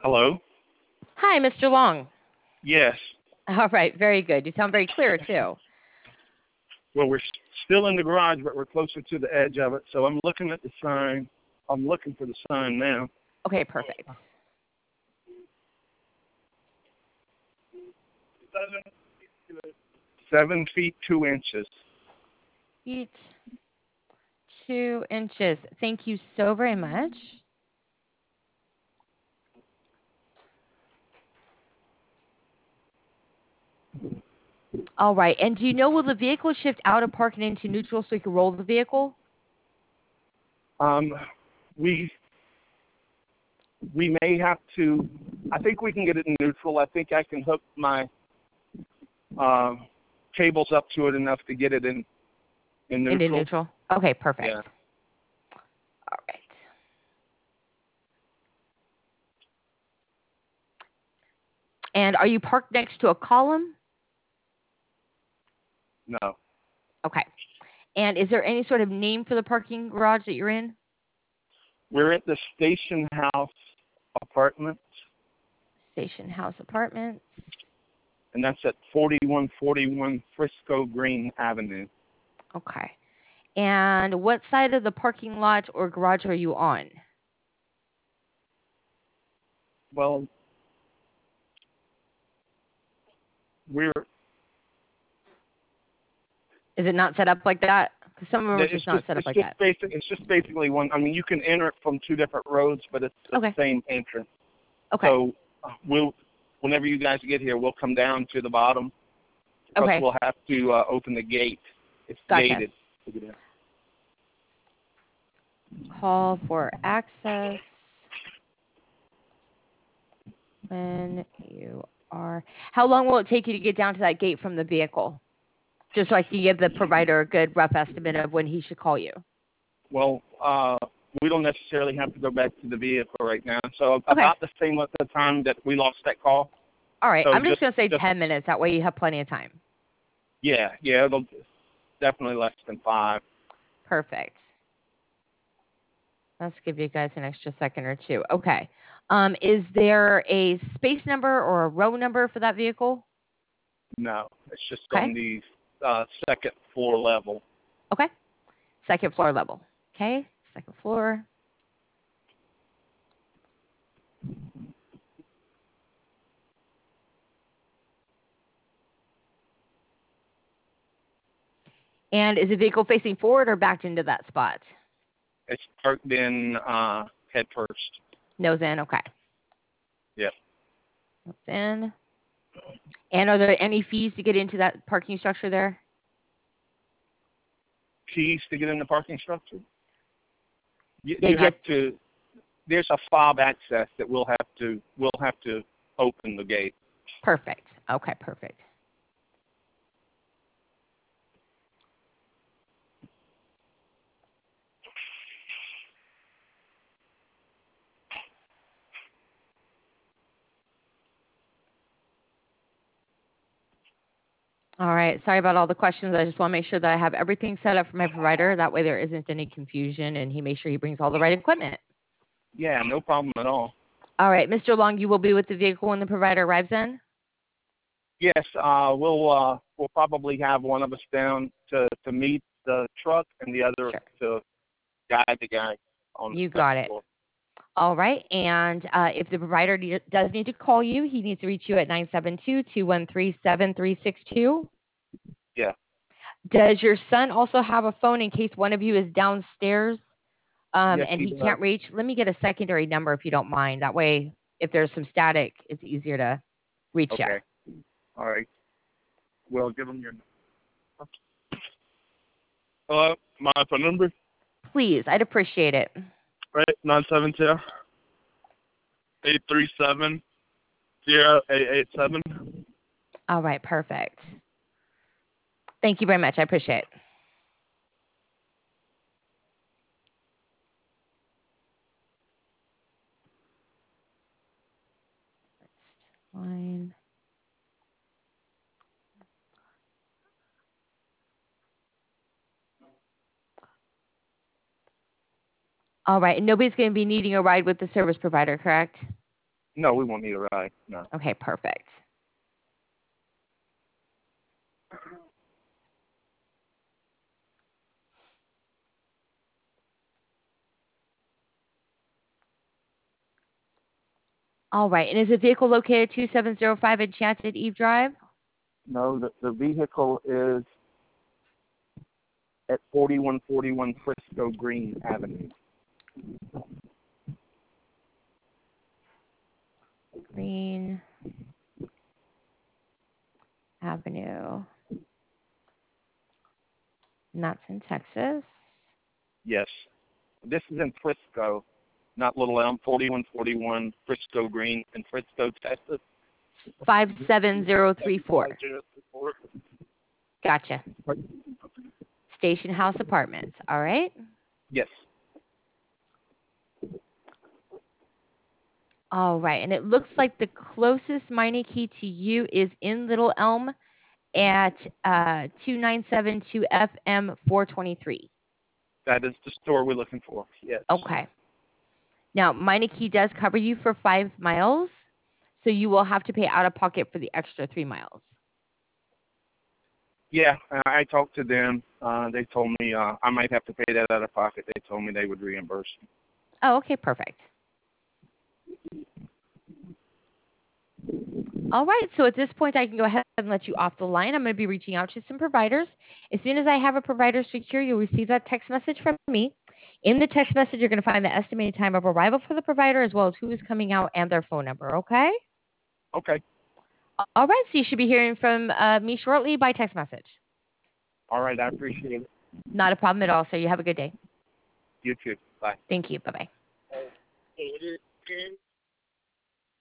Hello? Hi, Mr. Long. Yes. All right, very good. You sound very clear, too. Well, we're still in the garage, but we're closer to the edge of it. So I'm looking at the sign. I'm looking for the sign now. Okay, perfect. 7 feet 2 inches. Feet, 2 inches. Thank you so very much. All right. And do you know, will the vehicle shift out of park and into neutral so you can roll the vehicle? We may have to. I think we can get it in neutral. I think I can hook my cables up to it enough to get it in neutral. Into neutral. Okay, perfect. Yeah. All right. And are you parked next to a column? No. Okay. And is there any sort of name for the parking garage that you're in? We're at the Station House Apartments. Station House Apartments. And that's at 4141 Frisco Green Avenue. Okay. And what side of the parking lot or garage are you on? Well, Is it not set up like that? Because some of them are just not set up like that. It's just basically one. I mean, you can enter it from two different roads, but it's the same entrance. Okay. So whenever you guys get here, we'll come down to the bottom. Because we'll have to open the gate. It's gated. Call for access when you are. How long will it take you to get down to that gate from the vehicle? Just so I can give the provider a good rough estimate of when he should call you. Well, we don't necessarily have to go back to the vehicle right now. So about the same at the time that we lost that call. All right. So I'm just going to say 10 minutes. That way you have plenty of time. Yeah. It'll definitely less than 5. Perfect. Let's give you guys an extra second or two. Okay. Is there a space number or a row number for that vehicle? No, it's just on the second floor level. Okay. Second floor level. Okay. Second floor. And is the vehicle facing forward or backed into that spot? It's parked in head first. Nose in. Okay. Yep. Nose in. And are there any fees to get into that parking structure there? Keys to get in the parking structure? You have to. There's a fob access that we'll have to open the gate. Perfect. Okay, perfect. All right. Sorry about all the questions. I just want to make sure that I have everything set up for my provider. That way there isn't any confusion, and he makes sure he brings all the right equipment. Yeah, no problem at all. All right. Mr. Long, you will be with the vehicle when the provider arrives in? Yes, we'll probably have one of us down to meet the truck and the other to guide the guy on You got it. All right. And if the provider does need to call you, he needs to reach you at 972-213-7362. Yeah. Does your son also have a phone in case one of you is downstairs yes, and he can't reach? Let me get a secondary number if you don't mind. That way, if there's some static, it's easier to reach you. Okay. All right. Well, give him your Hello, my phone number? Please, I'd appreciate it. Right, 972-837-0887. All right, perfect. Thank you very much. I appreciate it. Line. All right, and nobody's going to be needing a ride with the service provider, correct? No, we won't need a ride. No. Okay, perfect. All right. And is the vehicle located 2705 Enchanted Eve Drive? No, the vehicle is at 4141 Frisco Green Avenue. Green Avenue. And that's in Texas. Yes. This is in Frisco, not Little Elm. 4141 Frisco Green in Frisco, Texas. 57034. Gotcha. Station House Apartments. All right. Yes. All right. And it looks like the closest Meineke to you is in Little Elm at 2972 FM 423. That is the store we're looking for. Yes. Okay. Now, Meineke does cover you for 5 miles, so you will have to pay out of pocket for the extra 3 miles. Yeah, I talked to them. They told me I might have to pay that out of pocket. They told me they would reimburse me. Oh, okay, perfect. All right, so at this point, I can go ahead and let you off the line. I'm going to be reaching out to some providers. As soon as I have a provider secure, you'll receive that text message from me. In the text message, you're going to find the estimated time of arrival for the provider as well as who is coming out and their phone number, okay? Okay. All right, so you should be hearing from me shortly by text message. All right, I appreciate it. Not a problem at all, sir. You have a good day. You too. Bye. Thank you. Bye-bye.